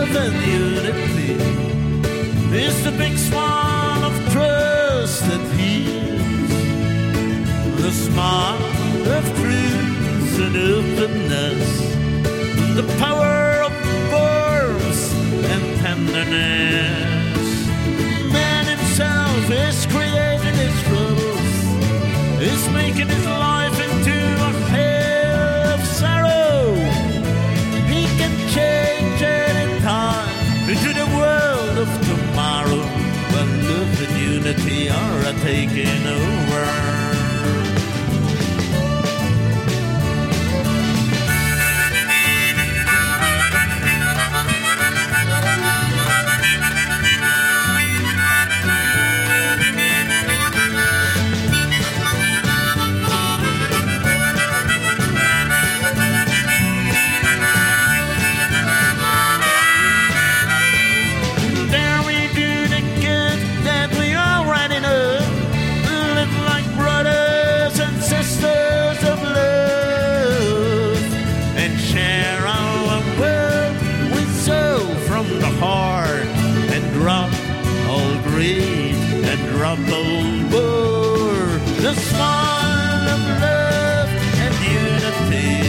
love and unity is the big smile of trust that heals, the smile of truth and openness, the power of warmth and tenderness. Man himself is creating his troubles, is making his life into a hell of sorrow. He can change any time into the world of tomorrow, when love and unity are taking over. Drop all greed and drop all war. The smile of love and unity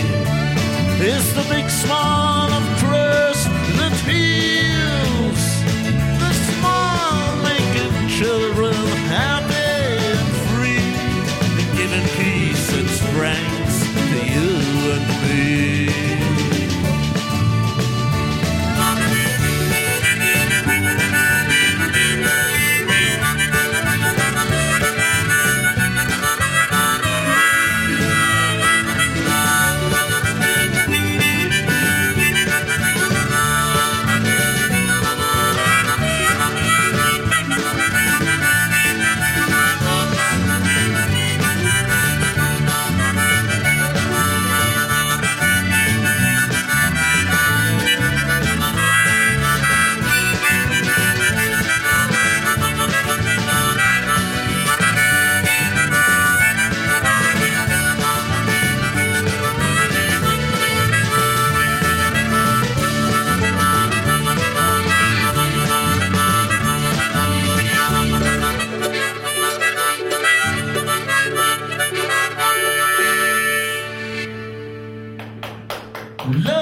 is the big smile of trust that heals. The smile making children happy and free, and giving peace and strength to you and me. Love